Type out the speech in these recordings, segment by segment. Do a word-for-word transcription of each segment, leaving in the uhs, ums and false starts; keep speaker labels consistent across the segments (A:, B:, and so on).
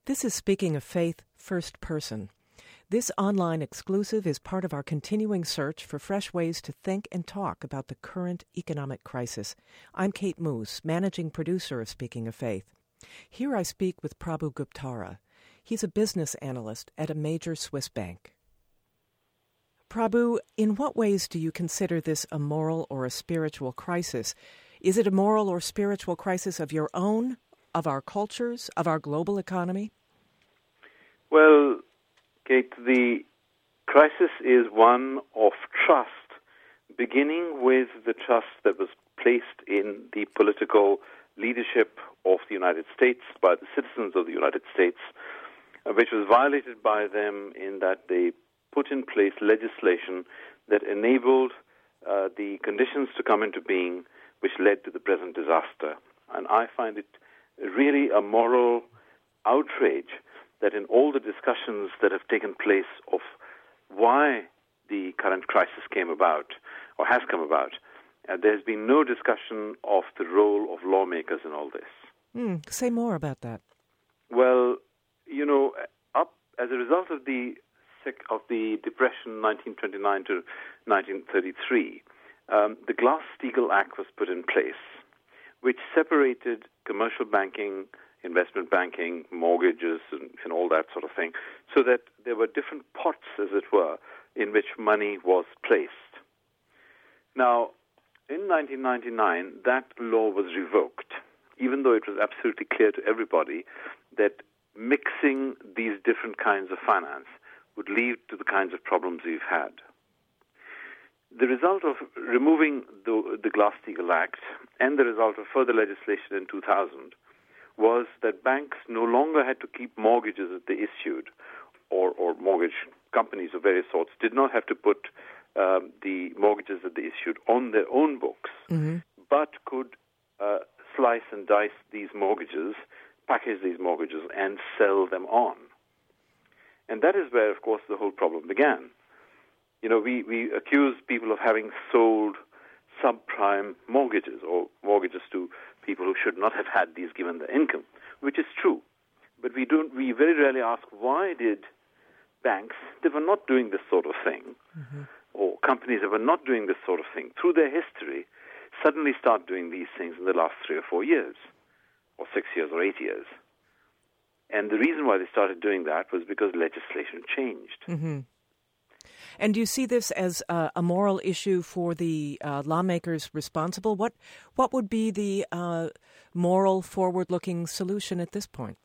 A: This is Speaking of Faith, First Person. This online exclusive is part of our continuing search for fresh ways to think and talk about the current economic crisis. I'm Kate Moose, managing producer of Speaking of Faith. Here I speak with Prabhu Guptara. He's a business analyst at a major Swiss bank. Prabhu, in what ways do you consider this a moral or a spiritual crisis? Is it a moral or spiritual crisis of your own, of our cultures, of our global economy?
B: Well, Kate, the crisis is one of trust, beginning with the trust that was placed in the political leadership of the United States by the citizens of the United States, which was violated by them in that they put in place legislation that enabled uh, the conditions to come into being which led to the present disaster. And I find it really a moral outrage that in all the discussions that have taken place of why the current crisis came about or has come about, uh, there's been no discussion of the role of lawmakers in all this.
A: Mm, say more about that.
B: Well, you know, up as a result of the of the Depression, nineteen twenty-nine to nineteen thirty-three, um, the Glass-Steagall Act was put in place, which separated commercial banking, investment banking, mortgages, and, and all that sort of thing, so that there were different pots, as it were, in which money was placed. Now, in nineteen ninety-nine, that law was revoked, even though it was absolutely clear to everybody that mixing these different kinds of finance would lead to the kinds of problems we've had. The result of removing the, the Glass-Steagall Act and the result of further legislation in two thousand was that banks no longer had to keep mortgages that they issued, or, or mortgage companies of various sorts did not have to put um, the mortgages that they issued on their own books, mm-hmm. but could uh, slice and dice these mortgages, package these mortgages, and sell them on. And that is where, of course, the whole problem began. You know, we, we accuse people of having sold subprime mortgages or mortgages to people who should not have had these given their income, which is true. But we don't. We very rarely ask, why did banks that were not doing this sort of thing, mm-hmm. or companies that were not doing this sort of thing through their history, suddenly start doing these things in the last three or four years, or six years or eight years? And the reason why they started doing that was because legislation changed.
A: Mm-hmm. And do you see this as uh, a moral issue for the uh, lawmakers responsible? What what would be the uh, moral, forward-looking solution at this point?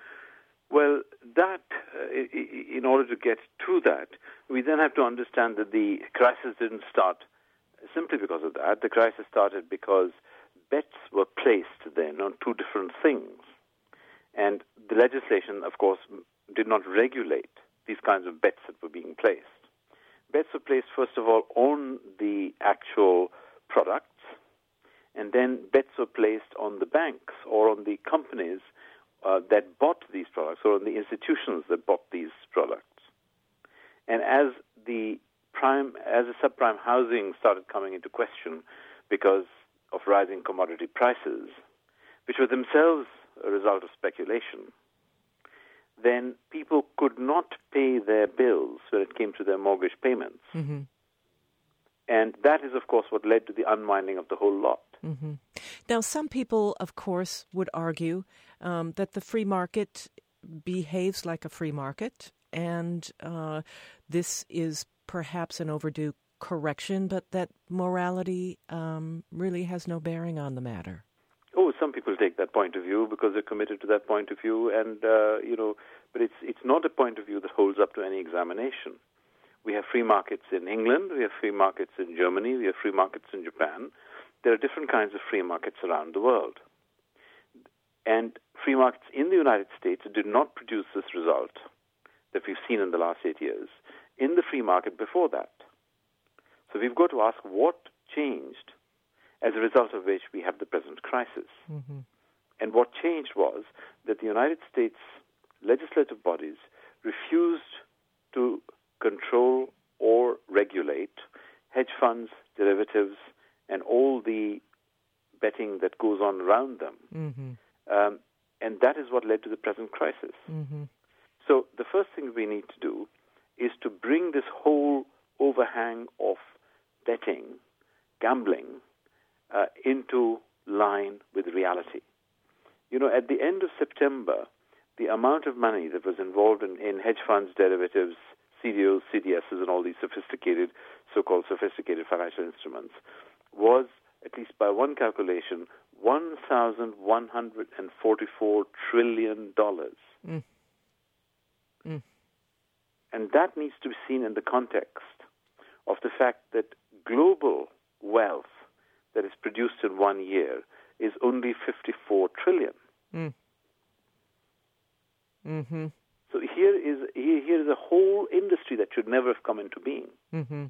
B: Well, that, uh, in order to get to that, we then have to understand that the crisis didn't start simply because of that. The crisis started because bets were placed then on two different things. And the legislation, of course, did not regulate these kinds of bets that were being placed. Bets were placed, first of all, on the actual products, and then bets were placed on the banks or on the companies uh, that bought these products or on the institutions that bought these products. And as the prime, as the subprime housing started coming into question because of rising commodity prices, which were themselves a result of speculation, then people could not pay their bills when it came to their mortgage payments. Mm-hmm. And that is, of course, what led to the unwinding of the whole lot.
A: Mm-hmm. Now, some people, of course, would argue um, that the free market behaves like a free market, and uh, this is perhaps an overdue correction, but that morality um, really has no bearing on the matter.
B: Oh, some people take that point of view because they're committed to that point of view, and uh, you know, but it's it's not a point of view that holds up to any examination. We have free markets in England, we have free markets in Germany, we have free markets in Japan. There are different kinds of free markets around the world, and free markets in the United States did not produce this result that we've seen in the last eight years in the free market before that. So we've got to ask what changed, as a result of which we have the present crisis. Mm-hmm. And what changed was that the United States legislative bodies refused to control or regulate hedge funds, derivatives, and all the betting that goes on around them. Mm-hmm. Um, and that is what led to the present crisis.
A: Mm-hmm.
B: So the first thing we need to do is to bring this whole overhang of betting, gambling, uh, into line with reality. You know, at the end of September, the amount of money that was involved in, in hedge funds, derivatives, C D Os, C D Ss, and all these sophisticated, so-called sophisticated financial instruments was, at least by one calculation, one thousand one hundred forty-four trillion dollars.
A: Mm. Mm.
B: And that needs to be seen in the context of the fact that global wealth that is produced in one year is only fifty-four trillion.
A: Mm. Mm-hmm.
B: So here is here, here is a whole industry that should never have come into being.
A: Mm-hmm.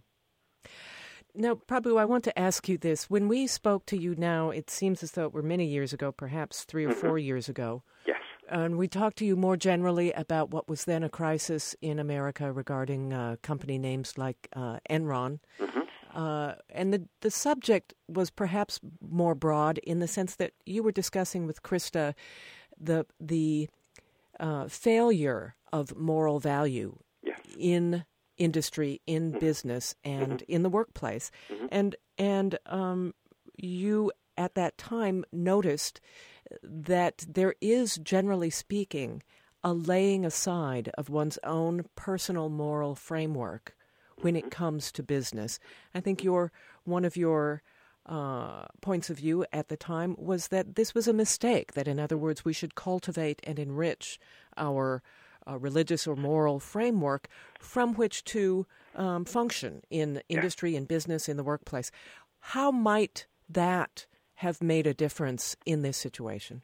A: Now, Prabhu, I want to ask you this. When we spoke to you now, it seems as though it were many years ago, perhaps three or mm-hmm. four years ago.
B: Yes.
A: And we talked to you more generally about what was then a crisis in America regarding uh, company names like uh, Enron. Mm-hmm. Uh, and the, the subject was perhaps more broad in the sense that you were discussing with Krista the the uh, failure of moral value
B: yes.
A: in industry, in mm-hmm. business, and mm-hmm. in the workplace. Mm-hmm. And and um, you at that time noticed that there is, generally speaking, a laying aside of one's own personal moral framework when it comes to business. I think your one of your uh, points of view at the time was that this was a mistake, that in other words, we should cultivate and enrich our uh, religious or moral framework from which to um, function in industry and business, in the workplace. How might that have made a difference in this situation?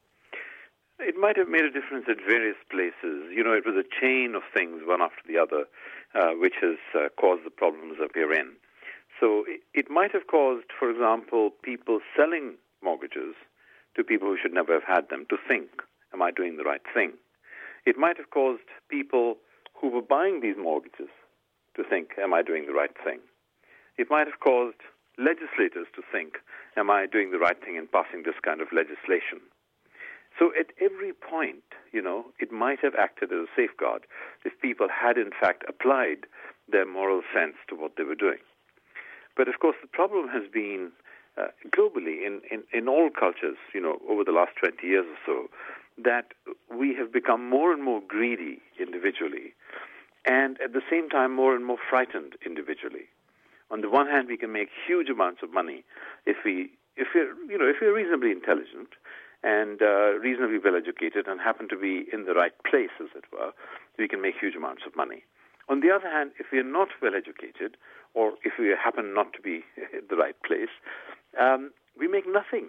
B: It might have made a difference at various places. You know, it was a chain of things, one after the other, uh, which has uh, caused the problems that we're in. So it, it might have caused, for example, people selling mortgages to people who should never have had them to think, am I doing the right thing? It might have caused people who were buying these mortgages to think, am I doing the right thing? It might have caused legislators to think, am I doing the right thing in passing this kind of legislation? So at every point, you know, it might have acted as a safeguard if people had in fact applied their moral sense to what they were doing. But of course the problem has been uh, globally in, in, in all cultures, you know, over the last twenty years or so, that we have become more and more greedy individually and at the same time more and more frightened individually. On the one hand, we can make huge amounts of money if we, if we're, you know, if we're reasonably intelligent and uh, reasonably well educated and happen to be in the right place, as it were, we can make huge amounts of money. On the other hand, if we are not well educated, or if we happen not to be in the right place, um, we make nothing.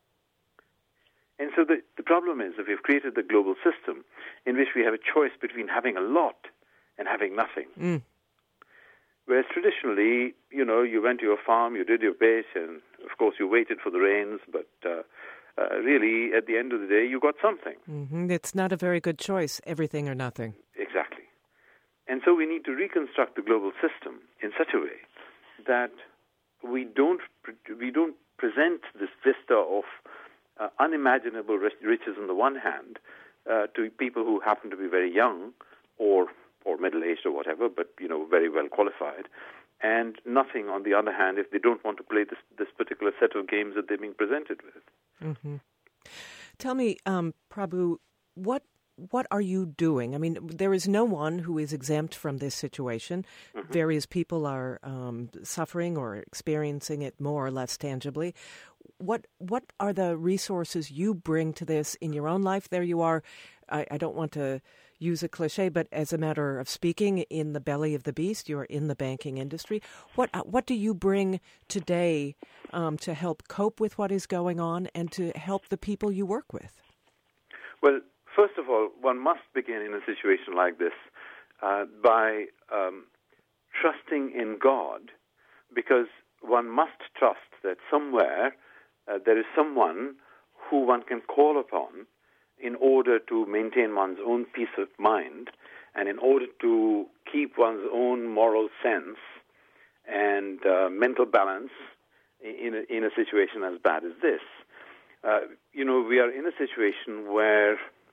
B: And so the, the problem is that we've created the global system in which we have a choice between having a lot and having nothing.
A: Mm.
B: Whereas traditionally, you know, you went to your farm, you did your bit, and of course you waited for the rains, but uh, uh, really, at the end of the day, you got something.
A: Mm-hmm. It's not a very good choice, everything or nothing.
B: Exactly. And so we need to reconstruct the global system in such a way that we don't we don't present this vista of uh, unimaginable riches on the one hand uh, to people who happen to be very young or or middle-aged or whatever, but, you know, very well qualified, and nothing on the other hand if they don't want to play this, this particular set of games that they're being presented with.
A: Mm-hmm. Tell me, um, Prabhu, what what are you doing? I mean, there is no one who is exempt from this situation. Mm-hmm. Various people are um, suffering or experiencing it more or less tangibly. What what are the resources you bring to this in your own life? There you are. I, I don't want to use a cliche, but as a matter of speaking, in the belly of the beast, you're in the banking industry. What what do you bring today um, to help cope with what is going on and to help the people you work with?
B: Well, first of all, one must begin in a situation like this uh, by um, trusting in God, because one must trust that somewhere uh, there is someone who one can call upon in order to maintain one's own peace of mind and in order to keep one's own moral sense and uh, mental balance in a, in a situation as bad as this. Uh, you know, we are in a situation where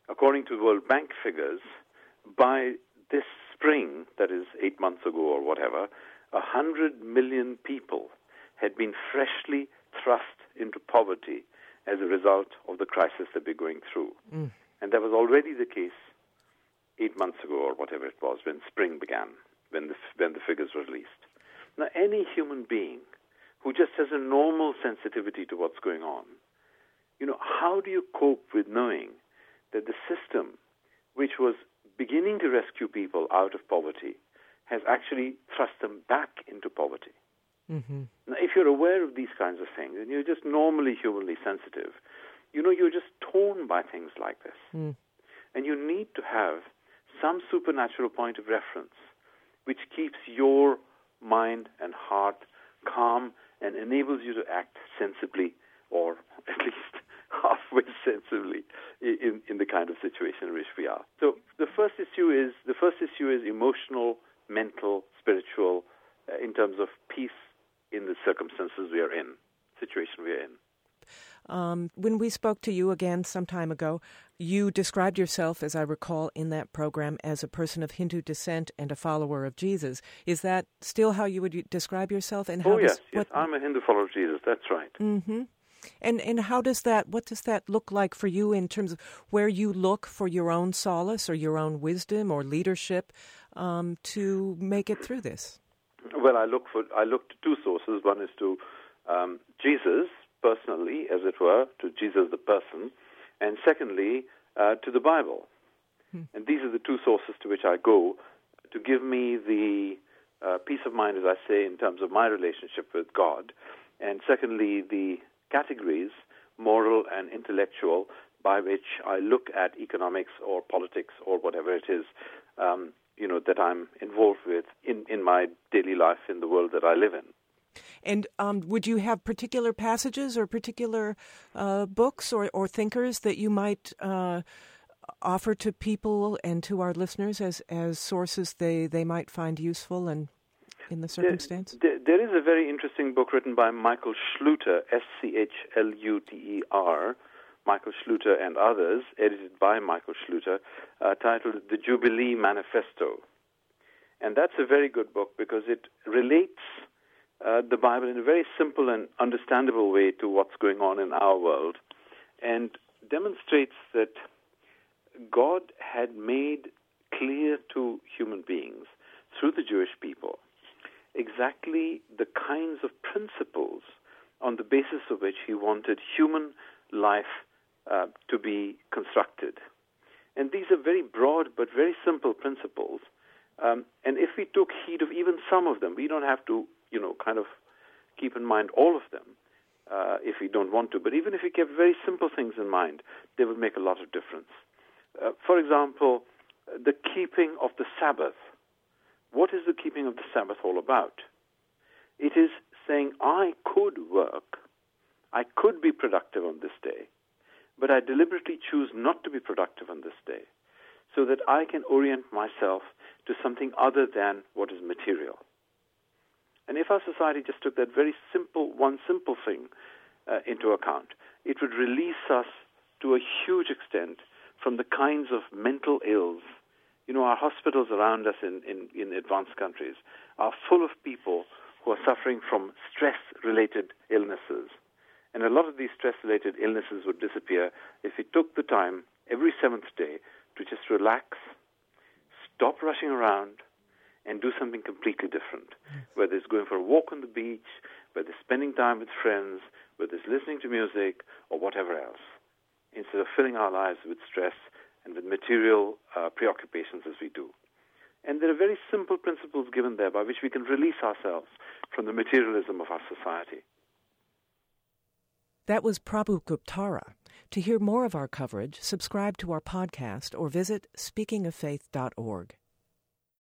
B: according to World Bank figures, by this spring, that is eight months ago or whatever, a hundred million people had been freshly thrust into poverty as a result of the crisis that we're going through. Mm. And that was already the case eight months ago or whatever it was when spring began, when the, when the figures were released. Now, any human being who just has a normal sensitivity to what's going on, you know, how do you cope with knowing that the system, which was beginning to rescue people out of poverty, has actually thrust them back into poverty? Mm-hmm. Now, if you're aware of these kinds of things, and you're just normally humanly sensitive, you know, you're just torn by things like this. Mm. And you need to have some supernatural point of reference which keeps your mind and heart calm and enables you to act sensibly, or at least halfway sensibly, in, in the kind of situation in which we are. So the first issue is the first issue is emotional, mental, spiritual, uh, in terms of peace in the circumstances we are in, situation we are in.
A: Um, when we spoke to you again some time ago, you described yourself, as I recall, in that program as a person of Hindu descent and a follower of Jesus. Is that still how you would describe yourself? And how
B: oh, yes,
A: does,
B: yes.
A: What,
B: I'm a Hindu follower of Jesus. That's right.
A: Mm-hmm. And and how does that, what does that look like for you in terms of where you look for your own solace or your own wisdom or leadership um, to make it through this?
B: Well, I look for I look to two sources. One is to um, Jesus personally, as it were, to Jesus the person, and secondly, uh, to the Bible. Hmm. And these are the two sources to which I go to give me the uh, peace of mind, as I say, in terms of my relationship with God, and secondly, the categories, moral and intellectual, by which I look at economics or politics or whatever it is, um, you know, that I'm involved with in, in my daily life in the world that I live in.
A: And um, would you have particular passages or particular uh, books or, or thinkers that you might uh, offer to people and to our listeners as, as sources they, they might find useful and in the circumstance?
B: There, there, there is a very interesting book written by Michael Schluter, S C H L U T E R, Michael Schluter and others, edited by Michael Schluter, uh, titled The Jubilee Manifesto. And that's a very good book because it relates uh, the Bible in a very simple and understandable way to what's going on in our world, and demonstrates that God had made clear to human beings through the Jewish people exactly the kinds of principles on the basis of which he wanted human life uh, to be constructed. And these are very broad but very simple principles. Um, and if we took heed of even some of them, we don't have to, you know, kind of keep in mind all of them uh, if we don't want to. But even if we kept very simple things in mind, they would make a lot of difference. Uh, for example, the keeping of the Sabbath. What is the keeping of the Sabbath all about? It is saying, I could work, I could be productive on this day, but I deliberately choose not to be productive on this day, so that I can orient myself to something other than what is material. And if our society just took that very simple, one simple thing uh, into account, it would release us to a huge extent from the kinds of mental ills. You know, our hospitals around us in, in, in advanced countries are full of people who are suffering from stress-related illnesses. And a lot of these stress-related illnesses would disappear if we took the time every seventh day to just relax, stop rushing around, and do something completely different. Yes. Whether it's going for a walk on the beach, whether it's spending time with friends, whether it's listening to music, or whatever else, instead of filling our lives with stress and with material uh, preoccupations as we do. And there are very simple principles given there by which we can release ourselves from the materialism of our society.
A: That was Prabhu Guptara. To hear more of our coverage, subscribe to our podcast or visit speaking of faith dot org.